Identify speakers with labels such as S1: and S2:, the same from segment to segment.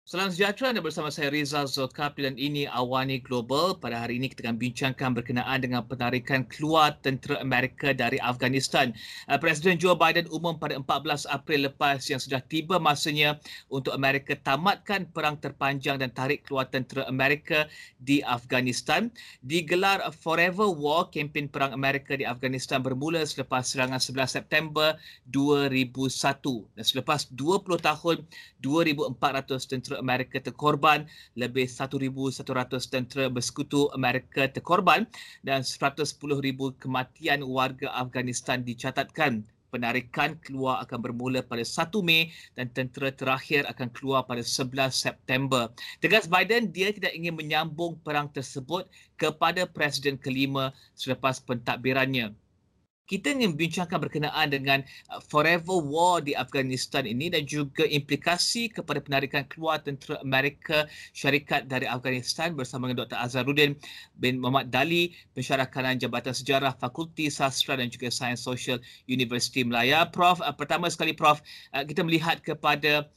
S1: Salam sejahtera, anda bersama saya Rizal Zulkafli dan ini Awani Global. Pada hari ini kita akan bincangkan berkenaan dengan penarikan keluar tentera Amerika dari Afghanistan. Presiden Joe Biden umum pada 14 April lepas yang sudah tiba masanya untuk Amerika tamatkan perang terpanjang dan tarik keluar tentera Amerika di Afghanistan. Digelar Forever War, kempen perang Amerika di Afghanistan bermula selepas serangan 11 September 2001. Dan selepas 20 tahun, 2,400 tentera Amerika terkorban, lebih 1,100 tentera bersekutu Amerika terkorban dan 110,000 kematian warga Afghanistan dicatatkan. Penarikan keluar akan bermula pada 1 Mei dan tentera terakhir akan keluar pada 11 September. Tegas Biden, dia tidak ingin menyambung perang tersebut kepada Presiden kelima selepas pentadbirannya. Kita ingin bincangkan berkenaan dengan Forever War di Afghanistan ini dan juga implikasi kepada penarikan keluar tentera Amerika Syarikat dari Afghanistan bersama dengan Dr. Azharuddin bin Muhammad Dali, pensyarah kanan Jabatan Sejarah Fakulti Sastra dan juga Sains Sosial Universiti Melaya. Prof, pertama sekali Prof, kita melihat kepada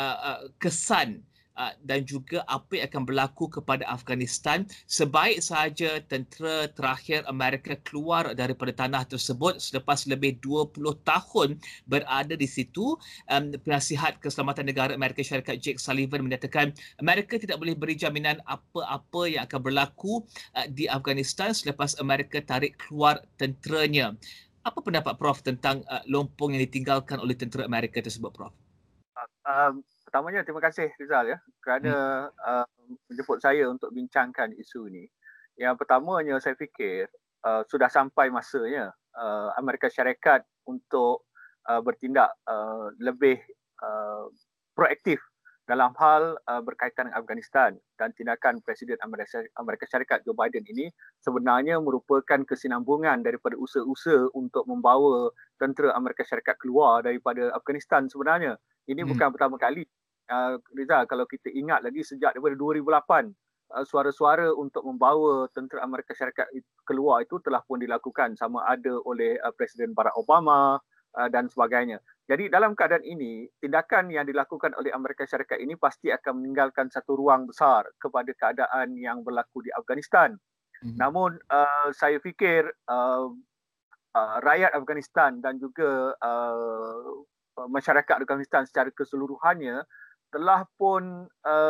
S1: kesan dan juga apa yang akan berlaku kepada Afghanistan sebaik sahaja tentera terakhir Amerika keluar daripada tanah tersebut selepas lebih 20 tahun berada di situ. Penasihat Keselamatan Negara Amerika Syarikat Jake Sullivan menyatakan Amerika tidak boleh beri jaminan apa-apa yang akan berlaku di Afghanistan selepas Amerika tarik keluar tenteranya. Apa pendapat Prof tentang lompong yang ditinggalkan oleh tentera Amerika tersebut, Prof?
S2: Pertamanya terima kasih Rizal kerana menjemput saya untuk bincangkan isu ini. Yang pertamanya saya fikir sudah sampai masanya Amerika Syarikat untuk bertindak lebih proaktif dalam hal berkaitan dengan Afghanistan, dan tindakan Presiden Amerika Syarikat Joe Biden ini sebenarnya merupakan kesinambungan daripada usaha-usaha untuk membawa tentera Amerika Syarikat keluar daripada Afghanistan sebenarnya. Ini bukan pertama kali. Rizal, kalau kita ingat lagi sejak daripada 2008, suara-suara untuk membawa tentera Amerika Syarikat keluar itu telah pun dilakukan, sama ada oleh Presiden Barack Obama dan sebagainya. Jadi dalam keadaan ini, tindakan yang dilakukan oleh Amerika Syarikat ini pasti akan meninggalkan satu ruang besar kepada keadaan yang berlaku di Afghanistan. Namun saya fikir rakyat Afghanistan dan juga masyarakat Afghanistan secara keseluruhannya telah pun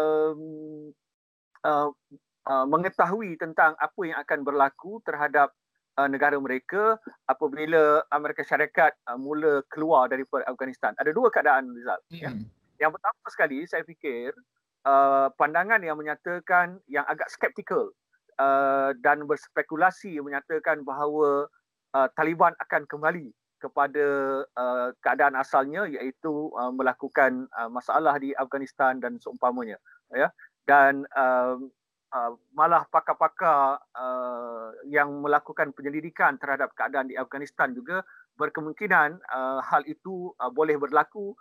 S2: mengetahui tentang apa yang akan berlaku terhadap negara mereka apabila Amerika Syarikat mula keluar daripada Afghanistan. Ada dua keadaan, Rizal. Yang pertama sekali, saya fikir pandangan yang menyatakan yang agak skeptikal dan berspekulasi menyatakan bahawa Taliban akan kembali kepada keadaan asalnya, iaitu melakukan masalah di Afghanistan dan seumpamanya. Dan malah pakar-pakar yang melakukan penyelidikan terhadap keadaan di Afghanistan juga berkemungkinan hal itu boleh berlaku,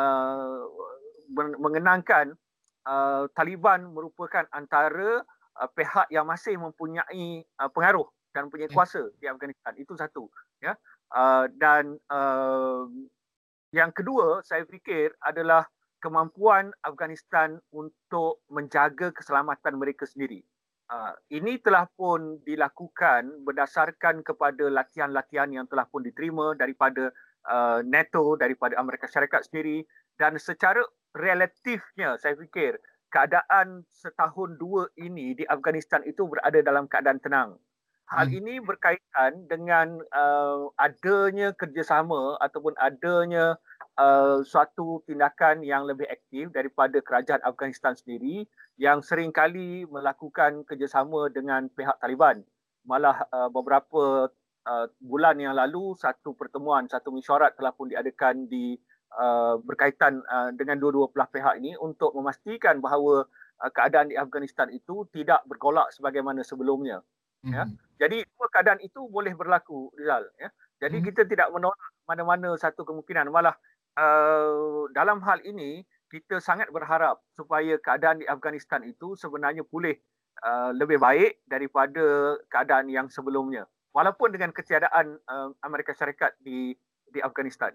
S2: mengenangkan Taliban merupakan antara pihak yang masih mempunyai pengaruh dan punya kuasa di Afghanistan. Itu satu. Dan yang kedua, saya fikir adalah kemampuan Afghanistan untuk menjaga keselamatan mereka sendiri. Ini telah pun dilakukan berdasarkan kepada latihan-latihan yang telah pun diterima daripada NATO, daripada Amerika Syarikat sendiri, dan secara relatifnya saya fikir keadaan setahun dua ini di Afghanistan itu berada dalam keadaan tenang. Hal ini berkaitan dengan adanya kerjasama ataupun adanya suatu tindakan yang lebih aktif daripada kerajaan Afghanistan sendiri yang seringkali melakukan kerjasama dengan pihak Taliban. Malah beberapa bulan yang lalu satu pertemuan, satu mesyuarat telah pun diadakan di berkaitan dengan dua-dua belah pihak ini untuk memastikan bahawa keadaan di Afghanistan itu tidak bergolak sebagaimana sebelumnya. Jadi dua keadaan itu boleh berlaku, Rizal. Jadi kita tidak menolak mana-mana satu kemungkinan. Malah dalam hal ini kita sangat berharap supaya keadaan di Afghanistan itu sebenarnya pulih lebih baik daripada keadaan yang sebelumnya, walaupun dengan ketiadaan Amerika Syarikat di Afghanistan.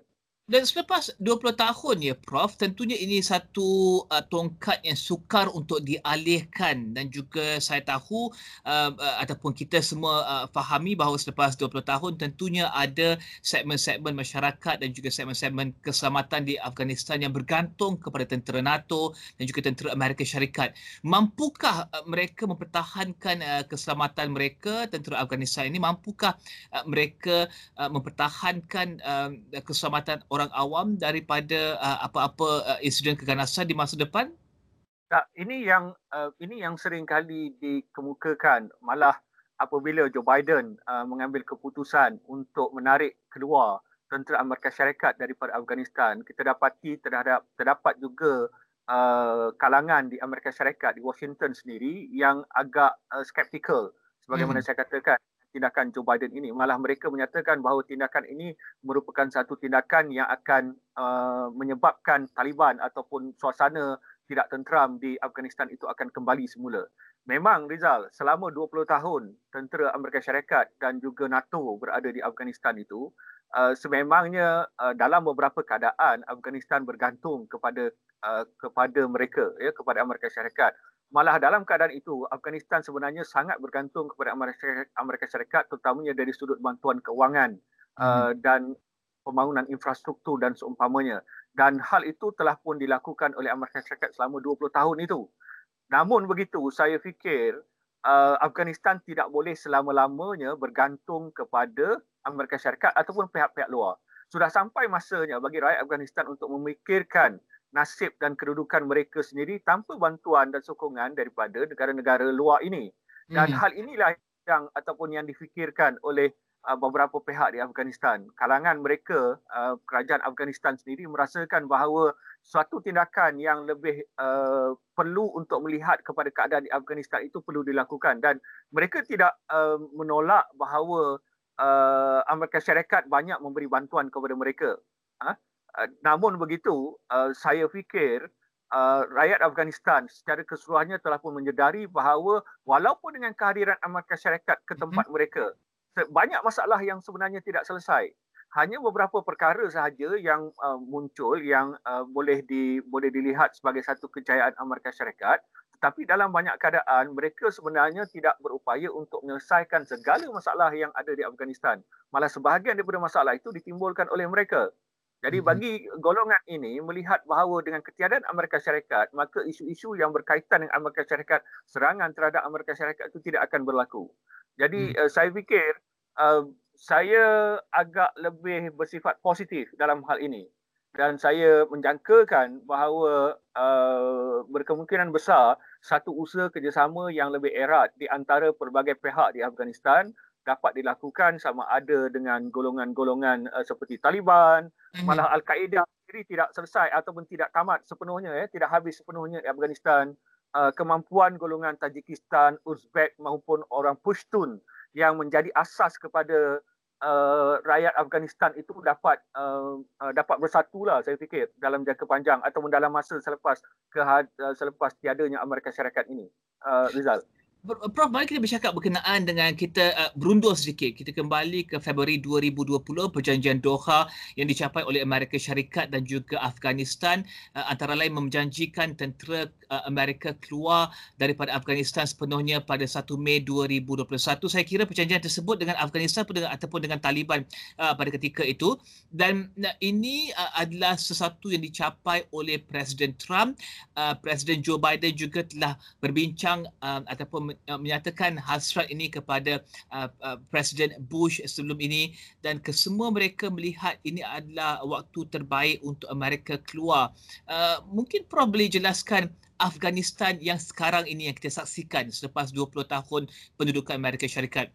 S1: Dan selepas 20 tahun ya Prof, tentunya ini satu tongkat yang sukar untuk dialihkan, dan juga saya tahu ataupun kita semua fahami bahawa selepas 20 tahun tentunya ada segmen-segmen masyarakat dan juga segmen-segmen keselamatan di Afghanistan yang bergantung kepada tentera NATO dan juga tentera Amerika Syarikat. Mampukah mereka mempertahankan keselamatan mereka, tentera Afghanistan ini? Mampukah mereka mempertahankan keselamatan orang awam daripada apa-apa insiden keganasan di masa depan?
S2: Tak, ini yang sering kali dikemukakan, malah apabila Joe Biden mengambil keputusan untuk menarik keluar tentera Amerika Syarikat daripada Afghanistan, kita dapati terdapat juga kalangan di Amerika Syarikat, di Washington sendiri yang agak skeptikal sebagaimana saya katakan tindakan Joe Biden ini. Malah mereka menyatakan bahawa tindakan ini merupakan satu tindakan yang akan menyebabkan Taliban ataupun suasana tidak tenteram di Afghanistan itu akan kembali semula. Memang Rizal, selama 20 tahun tentera Amerika Syarikat dan juga NATO berada di Afghanistan itu, sememangnya dalam beberapa keadaan Afghanistan bergantung kepada mereka, ya, kepada Amerika Syarikat. Malah dalam keadaan itu, Afghanistan sebenarnya sangat bergantung kepada Amerika Syarikat, terutamanya dari sudut bantuan kewangan dan pembangunan infrastruktur dan seumpamanya. Dan hal itu telah pun dilakukan oleh Amerika Syarikat selama 20 tahun itu. Namun begitu, saya fikir Afghanistan tidak boleh selama-lamanya bergantung kepada Amerika Syarikat ataupun pihak-pihak luar. Sudah sampai masanya bagi rakyat Afghanistan untuk memikirkan nasib dan kedudukan mereka sendiri tanpa bantuan dan sokongan daripada negara-negara luar ini. Dan hal inilah yang difikirkan oleh beberapa pihak di Afghanistan. Kalangan mereka, kerajaan Afghanistan sendiri merasakan bahawa suatu tindakan yang lebih perlu untuk melihat kepada keadaan di Afghanistan itu perlu dilakukan, dan mereka tidak menolak bahawa Amerika Syarikat banyak memberi bantuan kepada mereka. Namun begitu, saya fikir rakyat Afghanistan secara keseluruhannya telah pun menyedari bahawa walaupun dengan kehadiran Amerika Syarikat ke tempat mereka, banyak masalah yang sebenarnya tidak selesai. Hanya beberapa perkara sahaja yang muncul yang boleh dilihat sebagai satu kejayaan Amerika Syarikat, tetapi dalam banyak keadaan mereka sebenarnya tidak berupaya untuk menyelesaikan segala masalah yang ada di Afghanistan. Malah sebahagian daripada masalah itu ditimbulkan oleh mereka. Jadi bagi golongan ini melihat bahawa dengan ketiadaan Amerika Syarikat, maka isu-isu yang berkaitan dengan Amerika Syarikat, serangan terhadap Amerika Syarikat itu tidak akan berlaku. Jadi saya fikir saya agak lebih bersifat positif dalam hal ini, dan saya menjangkakan bahawa berkemungkinan besar satu usaha kerjasama yang lebih erat di antara pelbagai pihak di Afghanistan dapat dilakukan, sama ada dengan golongan-golongan seperti Taliban, malah Al-Qaeda sendiri tidak selesai ataupun tidak tamat sepenuhnya, tidak habis sepenuhnya di Afghanistan. Kemampuan golongan Tajikistan, Uzbek maupun orang Pushtun yang menjadi asas kepada rakyat Afghanistan itu dapat bersatulah, saya fikir, dalam jangka panjang ataupun dalam masa selepas tiadanya Amerika Syarikat ini. Rizal.
S1: Prof, mari kita bercakap berkenaan dengan kita berundur sedikit. Kita kembali ke Februari 2020, perjanjian Doha yang dicapai oleh Amerika Syarikat dan juga Afghanistan, antara lain menjanjikan tentera Amerika keluar daripada Afghanistan sepenuhnya pada 1 Mei 2021. Saya kira perjanjian tersebut dengan Afghanistan ataupun dengan Taliban pada ketika itu, dan ini adalah sesuatu yang dicapai oleh Presiden Trump. Presiden Joe Biden juga telah berbincang ataupun menyatakan hasrat ini kepada Presiden Bush sebelum ini, dan kesemua mereka melihat ini adalah waktu terbaik untuk Amerika keluar. Mungkin Prof boleh jelaskan Afghanistan yang sekarang ini yang kita saksikan selepas 20 tahun pendudukan Amerika Syarikat.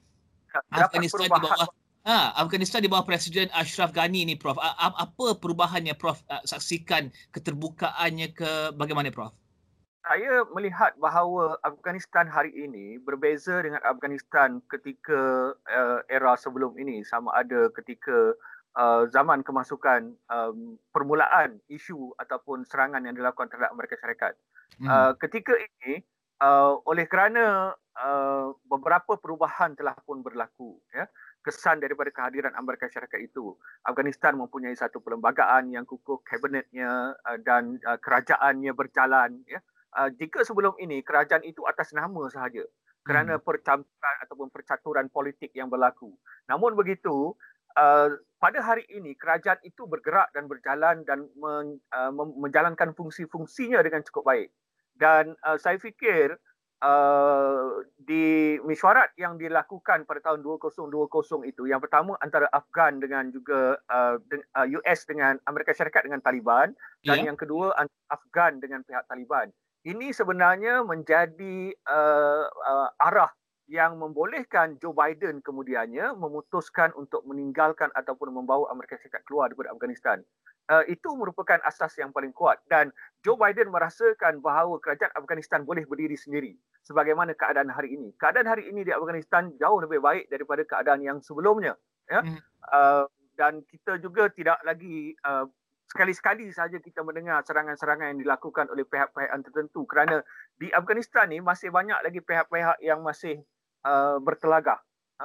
S1: Afghanistan di bawah Presiden Ashraf Ghani ni, Prof. Apa perubahannya Prof saksikan, keterbukaannya ke bagaimana, Prof?
S2: Saya melihat bahawa Afghanistan hari ini berbeza dengan Afghanistan ketika era sebelum ini, sama ada ketika zaman kemasukan permulaan isu ataupun serangan yang dilakukan terhadap Amerika Syarikat. Ketika ini, oleh kerana beberapa perubahan telah pun berlaku, ya, kesan daripada kehadiran Amerika Syarikat itu. Afghanistan mempunyai satu perlembagaan yang kukuh, kabinetnya dan kerajaannya berjalan. Ya. Jika sebelum ini kerajaan itu atas nama sahaja kerana percampuran ataupun percaturan politik yang berlaku. Namun begitu, pada hari ini kerajaan itu bergerak dan berjalan dan menjalankan fungsi-fungsinya dengan cukup baik. Dan saya fikir di mesyuarat yang dilakukan pada tahun 2020 itu, yang pertama antara Afghan dengan juga US dengan Amerika Syarikat dengan Taliban, dan yang kedua antara Afghan dengan pihak Taliban. Ini sebenarnya menjadi arah yang membolehkan Joe Biden kemudiannya memutuskan untuk meninggalkan ataupun membawa Amerika Syarikat keluar daripada Afghanistan. Itu merupakan asas yang paling kuat, dan Joe Biden merasakan bahawa kerajaan Afghanistan boleh berdiri sendiri sebagaimana keadaan hari ini. Keadaan hari ini di Afghanistan jauh lebih baik daripada keadaan yang sebelumnya. Ya? Dan kita juga tidak lagi sekali-sekali saja kita mendengar serangan-serangan yang dilakukan oleh pihak-pihak tertentu, kerana di Afghanistan ni masih banyak lagi pihak-pihak yang masih bertelagah.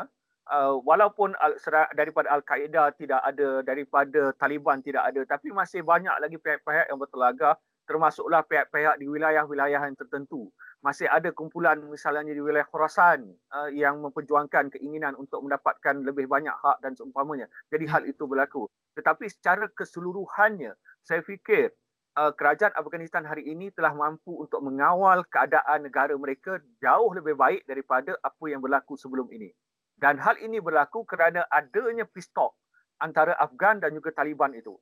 S2: Walaupun daripada Al-Qaeda tidak ada, daripada Taliban tidak ada, tapi masih banyak lagi pihak-pihak yang bertelagah, termasuklah pihak-pihak di wilayah-wilayah yang tertentu. Masih ada kumpulan misalnya di wilayah Khorasan yang memperjuangkan keinginan untuk mendapatkan lebih banyak hak dan seumpamanya. Jadi hal itu berlaku. Tetapi secara keseluruhannya, saya fikir kerajaan Afghanistan hari ini telah mampu untuk mengawal keadaan negara mereka jauh lebih baik daripada apa yang berlaku sebelum ini. Dan hal ini berlaku kerana adanya peace talk antara Afghan dan juga Taliban itu.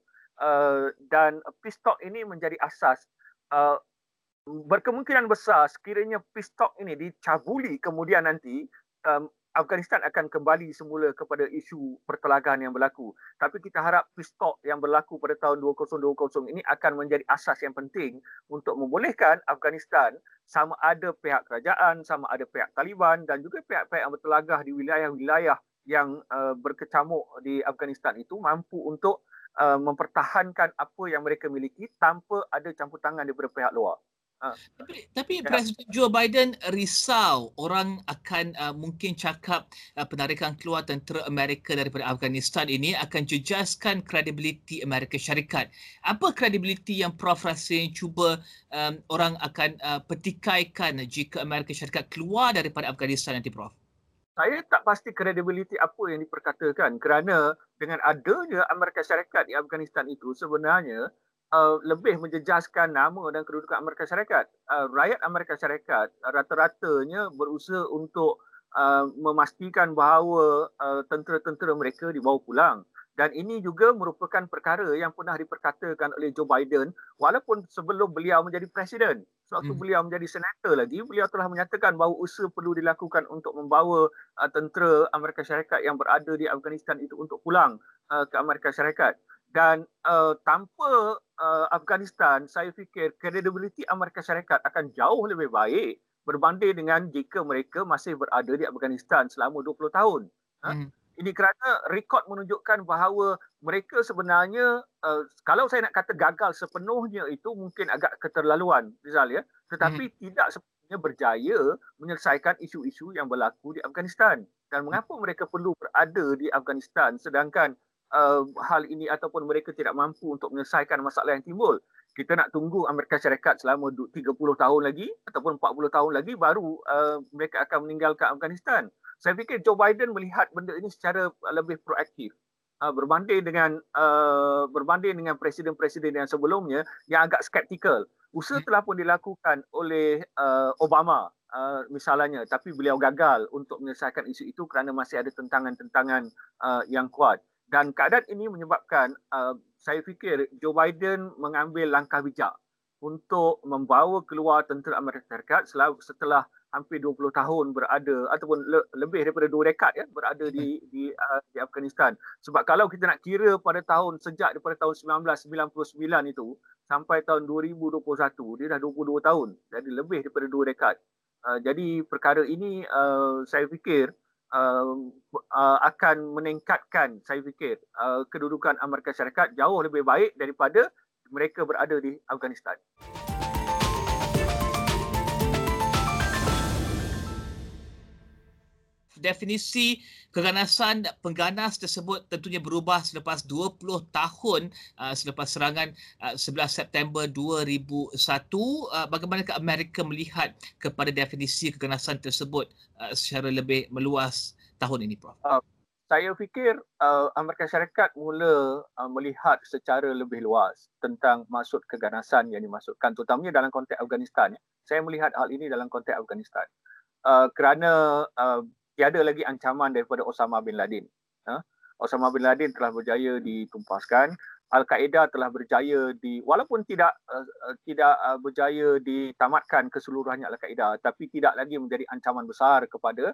S2: Dan peace talk ini menjadi asas. Berkemungkinan besar sekiranya peace talk ini dicabuli kemudian nanti, Afghanistan akan kembali semula kepada isu pertelagahan yang berlaku. Tapi kita harap peace talk yang berlaku pada tahun 2020 ini akan menjadi asas yang penting untuk membolehkan Afghanistan, sama ada pihak kerajaan, sama ada pihak Taliban dan juga pihak-pihak yang bertelagah di wilayah-wilayah yang berkecamuk di Afghanistan itu mampu untuk mempertahankan apa yang mereka miliki tanpa ada campur tangan daripada pihak luar.
S1: Tapi Presiden Joe Biden risau orang akan mungkin cakap penarikan keluar tentera Amerika daripada Afghanistan ini akan jejaskan kredibiliti Amerika Syarikat. Apa kredibiliti yang Prof rasa yang cuba orang akan petikaikan jika Amerika Syarikat keluar daripada Afghanistan nanti, Prof?
S2: Saya tak pasti kredibiliti apa yang diperkatakan, kerana dengan adanya Amerika Syarikat di Afghanistan itu sebenarnya lebih menjejaskan nama dan kedudukan Amerika Syarikat. Rakyat Amerika Syarikat rata-ratanya berusaha untuk memastikan bahawa tentera-tentera mereka dibawa pulang. Dan ini juga merupakan perkara yang pernah diperkatakan oleh Joe Biden walaupun sebelum beliau menjadi presiden. Sewaktu beliau menjadi senator lagi, beliau telah menyatakan bahawa usaha perlu dilakukan untuk membawa tentera Amerika Syarikat yang berada di Afghanistan itu untuk pulang ke Amerika Syarikat. Dan tanpa Afghanistan, saya fikir kredibiliti Amerika Syarikat akan jauh lebih baik berbanding dengan jika mereka masih berada di Afghanistan selama 20 tahun. Ini kerana rekod menunjukkan bahawa mereka sebenarnya, kalau saya nak kata gagal sepenuhnya itu mungkin agak keterlaluan, Rizal, ya. Tetapi tidak sepenuhnya berjaya menyelesaikan isu-isu yang berlaku di Afghanistan. Dan mengapa mereka perlu berada di Afghanistan sedangkan hal ini ataupun mereka tidak mampu untuk menyelesaikan masalah yang timbul. Kita nak tunggu Amerika Syarikat selama 30 tahun lagi ataupun 40 tahun lagi baru mereka akan meninggalkan Afghanistan. Saya fikir Joe Biden melihat benda ini secara lebih proaktif berbanding dengan presiden-presiden yang sebelumnya yang agak skeptikal. Usaha telah pun dilakukan oleh Obama misalnya, tapi beliau gagal untuk menyelesaikan isu itu kerana masih ada tentangan-tentangan yang kuat. Dan keadaan ini menyebabkan saya fikir Joe Biden mengambil langkah bijak untuk membawa keluar tentera Amerika Syarikat setelah hampir 20 tahun berada ataupun lebih daripada 2 dekad ya berada di Afghanistan. Sebab kalau kita nak kira pada sejak daripada tahun 1999 itu sampai tahun 2021, dia dah 22 tahun. Jadi lebih daripada 2 dekad. Jadi perkara ini saya fikir akan meningkatkan, saya fikir, kedudukan Amerika Syarikat jauh lebih baik daripada mereka berada di Afghanistan.
S1: definisi keganasan pengganas tersebut tentunya berubah selepas 20 tahun selepas serangan 11 September 2001. Bagaimanakah Amerika melihat kepada definisi keganasan tersebut secara lebih meluas tahun ini, Prof?
S2: Saya fikir Amerika Syarikat mula melihat secara lebih luas tentang maksud keganasan yang dimaksudkan, terutamanya dalam konteks Afghanistan. Saya melihat hal ini dalam konteks Afghanistan kerana tiada lagi ancaman daripada Osama bin Laden. Osama bin Laden telah berjaya ditumpaskan. Al-Qaeda telah berjaya walaupun tidak berjaya ditamatkan keseluruhannya Al-Qaeda, tapi tidak lagi menjadi ancaman besar kepada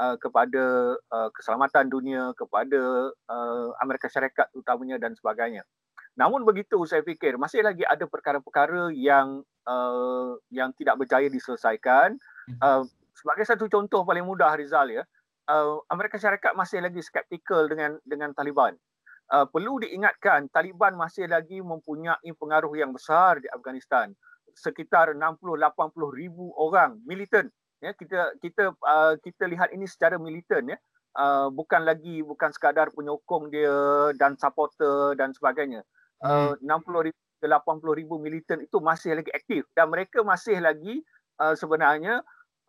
S2: keselamatan dunia, kepada Amerika Syarikat terutamanya dan sebagainya. Namun begitu, saya fikir masih lagi ada perkara-perkara yang tidak berjaya diselesaikan. Sebagai satu contoh paling mudah, Rizal, ya, Amerika Syarikat masih lagi skeptikal dengan Taliban. Perlu diingatkan, Taliban masih lagi mempunyai pengaruh yang besar di Afghanistan. Sekitar 60-80 ribu orang militan. Ya, kita lihat ini secara militan, ya. Bukan sekadar penyokong dia dan supporter dan sebagainya. 60,000 ke 80,000 militan itu masih lagi aktif dan mereka masih lagi sebenarnya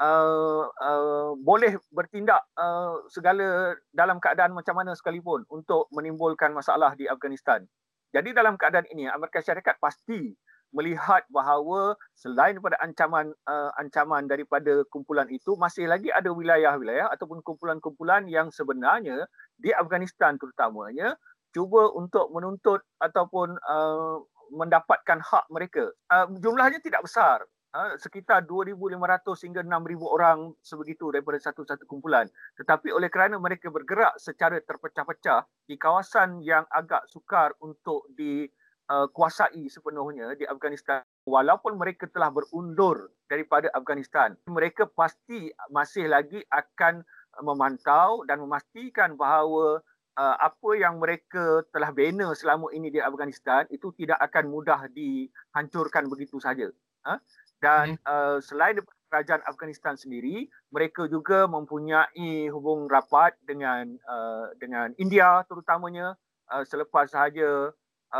S2: boleh bertindak segala dalam keadaan macam mana sekalipun untuk menimbulkan masalah di Afghanistan. Jadi dalam keadaan ini Amerika Syarikat pasti melihat bahawa selain daripada ancaman daripada kumpulan itu, masih lagi ada wilayah-wilayah ataupun kumpulan-kumpulan yang sebenarnya di Afghanistan terutamanya cuba untuk menuntut ataupun mendapatkan hak mereka. Jumlahnya tidak besar, sekitar 2,500 hingga 6,000 orang sebegitu daripada satu-satu kumpulan. Tetapi oleh kerana mereka bergerak secara terpecah-pecah di kawasan yang agak sukar untuk kuasai sepenuhnya di Afghanistan, walaupun mereka telah berundur daripada Afghanistan, mereka pasti masih lagi akan memantau dan memastikan bahawa apa yang mereka telah bina selama ini di Afghanistan itu tidak akan mudah dihancurkan begitu saja. Dan selain daripada kerajaan Afghanistan sendiri, mereka juga mempunyai hubung rapat dengan India terutamanya. Selepas sahaja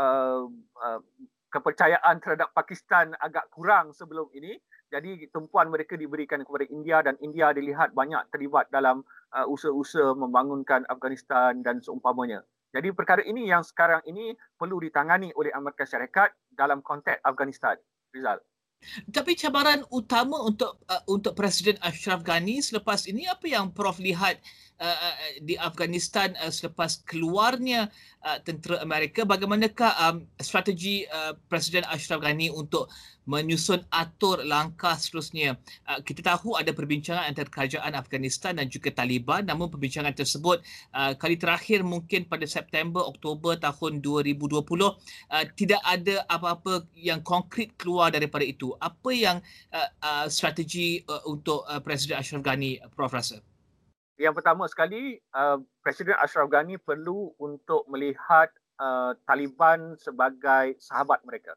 S2: kepercayaan terhadap Pakistan agak kurang sebelum ini, jadi tumpuan mereka diberikan kepada India dan India dilihat banyak terlibat dalam usaha-usaha membangunkan Afghanistan dan seumpamanya. Jadi perkara ini yang sekarang ini perlu ditangani oleh Amerika Syarikat dalam konteks Afghanistan. Rizal.
S1: Tapi cabaran utama untuk Presiden Ashraf Ghani selepas ini, apa yang Prof lihat di Afghanistan selepas keluarnya tentera Amerika? Bagaimanakah strategi Presiden Ashraf Ghani untuk menyusun atur langkah seterusnya? Kita tahu ada perbincangan antara kerajaan Afghanistan dan juga Taliban, namun perbincangan tersebut kali terakhir mungkin pada September Oktober tahun 2020, tidak ada apa-apa yang konkret keluar daripada itu. Apa yang strategi untuk Presiden Ashraf Ghani, Prof rasa?
S2: Yang pertama sekali, Presiden Ashraf Ghani perlu untuk melihat Taliban sebagai sahabat mereka.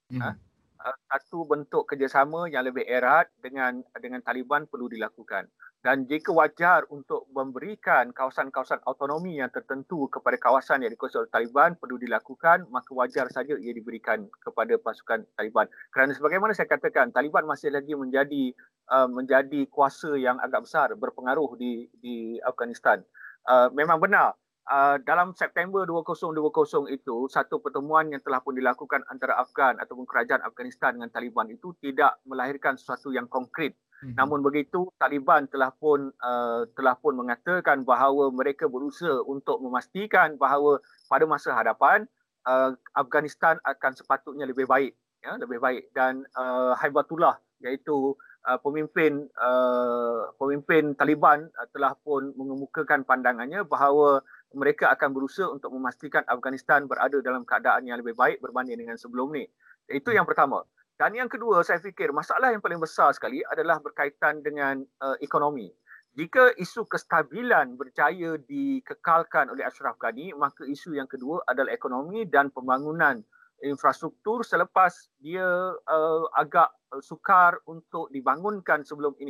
S2: Satu bentuk kerjasama yang lebih erat dengan Taliban perlu dilakukan. Dan jika wajar untuk memberikan kawasan-kawasan autonomi yang tertentu kepada kawasan yang dikuasai oleh Taliban perlu dilakukan, maka wajar saja ia diberikan kepada pasukan Taliban. Kerana sebagaimana saya katakan, Taliban masih lagi menjadi kuasa yang agak besar, berpengaruh di Afghanistan. Memang benar, dalam September 2020 itu, satu pertemuan yang telah pun dilakukan antara Afghan ataupun kerajaan Afghanistan dengan Taliban itu tidak melahirkan sesuatu yang konkret. Namun begitu, Taliban telah pun mengatakan bahawa mereka berusaha untuk memastikan bahawa pada masa hadapan Afghanistan akan sepatutnya lebih baik, ya, lebih baik. Dan Haibatullah, iaitu pemimpin Taliban, telah pun mengemukakan pandangannya bahawa mereka akan berusaha untuk memastikan Afghanistan berada dalam keadaan yang lebih baik berbanding dengan sebelum ni. Itu yang pertama. Dan yang kedua, saya fikir masalah yang paling besar sekali adalah berkaitan dengan ekonomi. Jika isu kestabilan berjaya dikekalkan oleh Ashraf Ghani, maka isu yang kedua adalah ekonomi dan pembangunan infrastruktur selepas dia agak sukar untuk dibangunkan sebelum ini.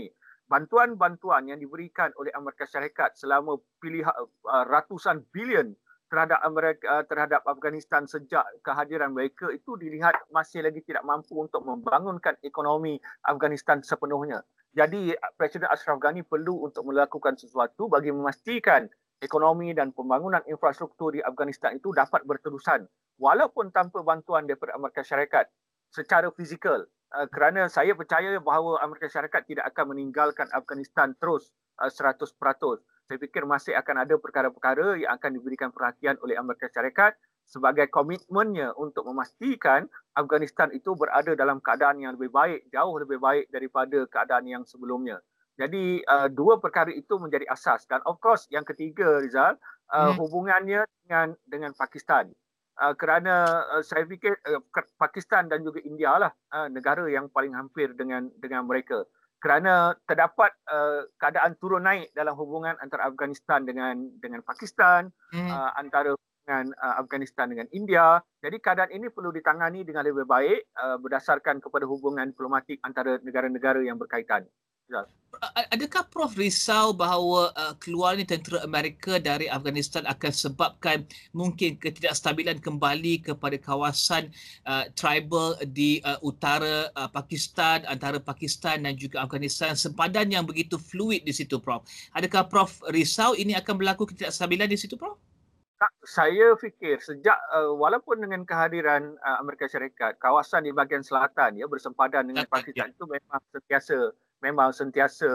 S2: bantuan-bantuan yang diberikan oleh Amerika Syarikat selama ratusan bilion terhadap Afghanistan sejak kehadiran mereka itu dilihat masih lagi tidak mampu untuk membangunkan ekonomi Afghanistan sepenuhnya. Jadi Presiden Ashraf Ghani perlu untuk melakukan sesuatu bagi memastikan ekonomi dan pembangunan infrastruktur di Afghanistan itu dapat berterusan walaupun tanpa bantuan daripada Amerika Syarikat secara fizikal. Kerana saya percaya bahawa Amerika Syarikat tidak akan meninggalkan Afghanistan terus 100%. Saya fikir masih akan ada perkara-perkara yang akan diberikan perhatian oleh Amerika Syarikat sebagai komitmennya untuk memastikan Afghanistan itu berada dalam keadaan yang lebih baik, jauh lebih baik daripada keadaan yang sebelumnya. Jadi dua perkara itu menjadi asas. Dan of course yang ketiga, Rizal, hubungannya dengan Pakistan. Kerana saya fikir Pakistan dan juga India lah negara yang paling hampir dengan mereka. Kerana terdapat keadaan turun naik dalam hubungan antara Afghanistan dengan Pakistan, antara hubungan Afghanistan dengan India. Jadi keadaan ini perlu ditangani dengan lebih baik berdasarkan kepada hubungan diplomatik antara negara-negara yang berkaitan.
S1: Adakah Prof risau bahawa keluarnya tentera Amerika dari Afghanistan akan sebabkan mungkin ketidakstabilan kembali kepada kawasan tribal di utara Pakistan, antara Pakistan dan juga Afghanistan, sempadan yang begitu fluid di situ, Prof? Adakah Prof risau ini akan berlaku ketidakstabilan di situ, Prof?
S2: Saya fikir sejak walaupun dengan kehadiran Amerika Syarikat, kawasan di bahagian selatan ya bersempadan dengan Pakistan itu memang sentiasa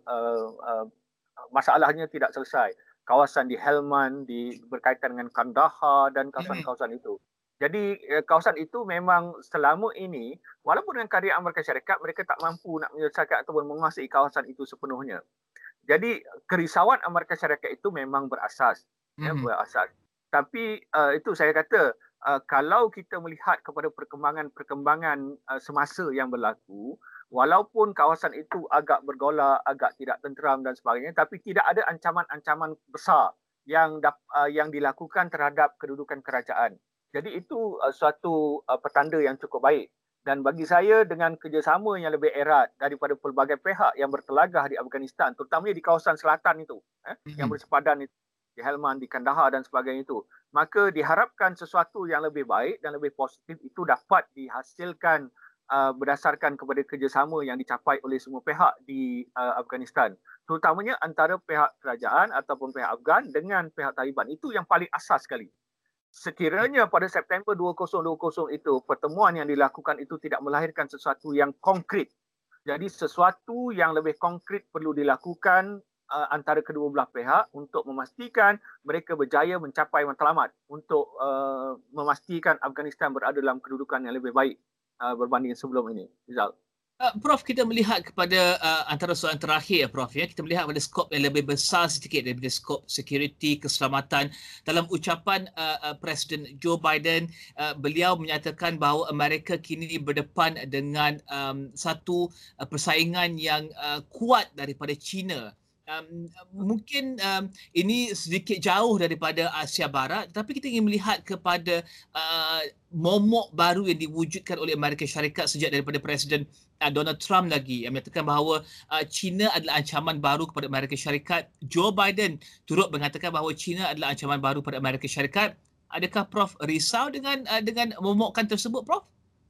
S2: masalahnya tidak selesai. Kawasan di Helmand berkaitan dengan Kandahar dan kawasan-kawasan itu. Jadi kawasan itu memang selama ini walaupun dengan kehadiran Amerika Syarikat mereka tak mampu nak menyelesaikan ataupun menguasai kawasan itu sepenuhnya. Jadi kerisauan Amerika Syarikat itu memang berasas. Berasas. Tapi itu saya kata kalau kita melihat kepada perkembangan semasa yang berlaku, walaupun kawasan itu agak bergolak, agak tidak tenteram dan sebagainya, tapi tidak ada ancaman-ancaman besar yang dilakukan terhadap kedudukan kerajaan. Jadi itu suatu petanda yang cukup baik. Dan bagi saya dengan kerjasama yang lebih erat daripada pelbagai pihak yang bertelagah di Afghanistan, terutamanya di kawasan selatan itu, yang bersepadan itu, di Helmand, di Kandahar dan sebagainya itu, maka diharapkan sesuatu yang lebih baik dan lebih positif itu dapat dihasilkan berdasarkan kepada kerjasama yang dicapai oleh semua pihak di Afghanistan. Terutamanya antara pihak kerajaan ataupun pihak Afghan dengan pihak Taliban. Itu yang paling asas sekali. Sekiranya pada September 2020 itu pertemuan yang dilakukan itu tidak melahirkan sesuatu yang konkret. Jadi sesuatu yang lebih konkret perlu dilakukan antara kedua belah pihak untuk memastikan mereka berjaya mencapai matlamat untuk memastikan Afghanistan berada dalam kedudukan yang lebih baik berbanding sebelum ini. Rizal.
S1: Prof, kita melihat kepada antara soalan terakhir, Prof, ya, kita melihat pada skop yang lebih besar sedikit daripada skop security, keselamatan. Dalam ucapan Presiden Joe Biden, beliau menyatakan bahawa Amerika kini berdepan dengan satu persaingan yang kuat daripada China. Mungkin ini sedikit jauh daripada Asia Barat, tapi kita ingin melihat kepada momok baru yang diwujudkan oleh Amerika Syarikat sejak daripada Presiden Donald Trump lagi yang menyatakan bahawa China adalah ancaman baru kepada Amerika Syarikat. Joe Biden turut mengatakan bahawa China adalah ancaman baru kepada Amerika Syarikat. Adakah Prof risau dengan momokkan tersebut, Prof?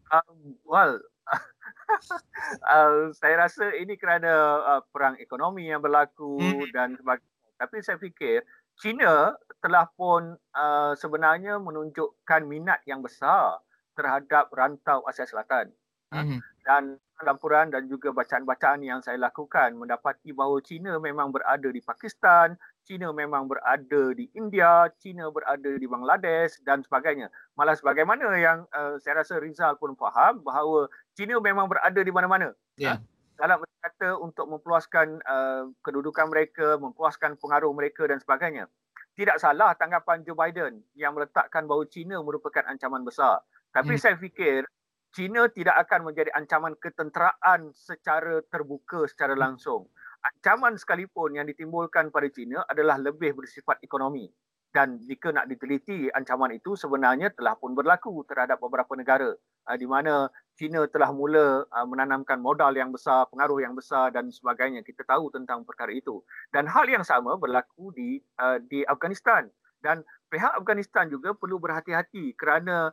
S2: Saya rasa ini kerana perang ekonomi yang berlaku dan sebagainya. Tapi saya fikir China telah pun sebenarnya menunjukkan minat yang besar terhadap rantau Asia Selatan. Dan laporan dan juga bacaan-bacaan yang saya lakukan mendapati bahawa China memang berada di Pakistan, China memang berada di India, China berada di Bangladesh dan sebagainya. Malah sebagaimana yang saya rasa Rizal pun faham bahawa China memang berada di mana-mana. Dalam kata untuk mempuaskan kedudukan mereka, mempuaskan pengaruh mereka dan sebagainya. Tidak salah tanggapan Joe Biden yang meletakkan bahawa China merupakan ancaman besar. Tapi saya fikir China tidak akan menjadi ancaman ketenteraan secara terbuka, secara langsung. Ancaman sekalipun yang ditimbulkan pada China adalah lebih bersifat ekonomi. Dan jika nak diteliti, ancaman itu sebenarnya telah pun berlaku terhadap beberapa negara di mana China telah mula menanamkan modal yang besar, pengaruh yang besar dan sebagainya. Kita tahu tentang perkara itu. Dan hal yang sama berlaku di Afghanistan. Dan pihak Afghanistan juga perlu berhati-hati kerana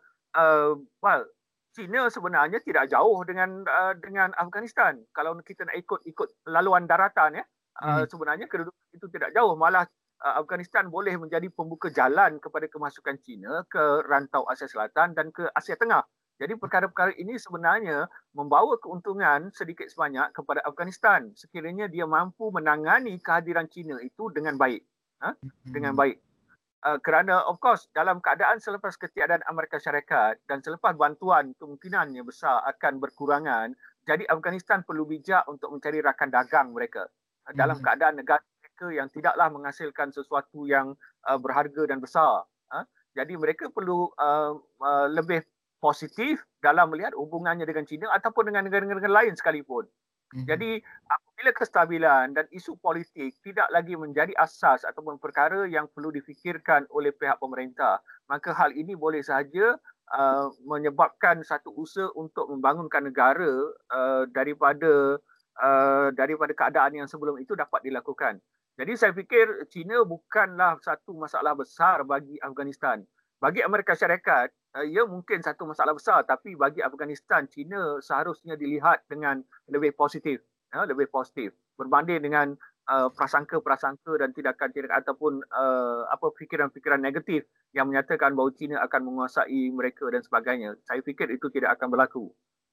S2: China sebenarnya tidak jauh dengan Afghanistan. Kalau kita nak ikut laluan daratan sebenarnya kedudukan itu tidak jauh. Malah Afghanistan boleh menjadi pembuka jalan kepada kemasukan China ke rantau Asia Selatan dan ke Asia Tengah. Jadi perkara-perkara ini sebenarnya membawa keuntungan sedikit sebanyak kepada Afghanistan sekiranya dia mampu menangani kehadiran China itu dengan baik. Dengan baik. Kerana of course dalam keadaan selepas ketiadaan Amerika Syarikat dan selepas bantuan kemungkinannya besar akan berkurangan, jadi Afghanistan perlu bijak untuk mencari rakan dagang mereka. Dalam keadaan negara mereka yang tidaklah menghasilkan sesuatu yang berharga dan besar. Jadi mereka perlu lebih positif dalam melihat hubungannya dengan China ataupun dengan negara-negara lain sekalipun. Jadi apabila kestabilan dan isu politik tidak lagi menjadi asas ataupun perkara yang perlu difikirkan oleh pihak pemerintah, maka hal ini boleh sahaja menyebabkan satu usaha untuk membangunkan negara daripada keadaan yang sebelum itu dapat dilakukan. Jadi saya fikir China bukanlah satu masalah besar bagi Afghanistan. Bagi Amerika Syarikat, ia mungkin satu masalah besar, tapi bagi Afghanistan, China seharusnya dilihat dengan lebih positif berbanding dengan prasangka-prasangka dan tindakan-tindakan ataupun fikiran-fikiran negatif yang menyatakan bahawa China akan menguasai mereka dan sebagainya. Saya fikir itu tidak akan berlaku.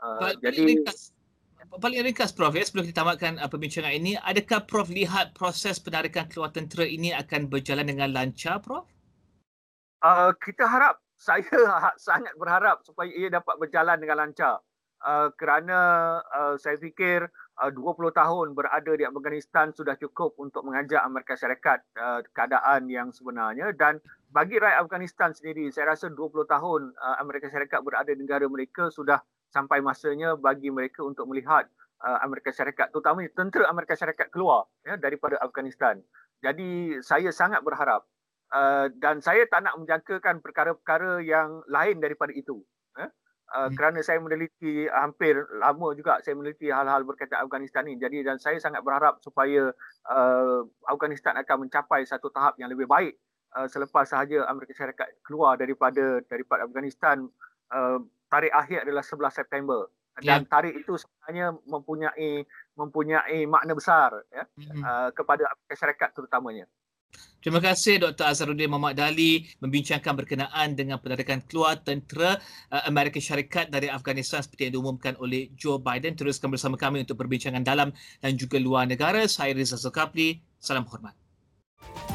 S1: Paling ringkas Prof, sebelum kita tamatkan perbincangan ini, adakah Prof lihat proses penarikan keluar tentera ini akan berjalan dengan lancar, Prof?
S2: Kita harap, saya sangat berharap supaya ia dapat berjalan dengan lancar. Kerana saya fikir 20 tahun berada di Afghanistan sudah cukup untuk mengajak Amerika Syarikat keadaan yang sebenarnya. Dan bagi rakyat Afghanistan sendiri, saya rasa 20 tahun Amerika Syarikat berada di negara mereka sudah sampai masanya bagi mereka untuk melihat Amerika Syarikat, terutamanya tentera Amerika Syarikat keluar daripada Afghanistan. Jadi saya sangat berharap dan saya tak nak menjangkakan perkara-perkara yang lain daripada itu. Kerana saya meneliti hampir lama juga saya meneliti hal-hal berkaitan Afghanistan ini. Jadi dan saya sangat berharap supaya Afghanistan akan mencapai satu tahap yang lebih baik selepas sahaja Amerika Syarikat keluar daripada Afghanistan. Tarikh akhir adalah 11 September. Dan tarikh itu sebenarnya mempunyai makna besar kepada Amerika Syarikat terutamanya.
S1: Terima kasih Dr. Azharuddin Mohamed Dali membincangkan berkenaan dengan penarikan keluar tentera Amerika Syarikat dari Afghanistan seperti yang diumumkan oleh Joe Biden. Teruskan bersama kami untuk perbincangan dalam dan juga luar negara. Saya Rizal Zulkifli. Salam hormat.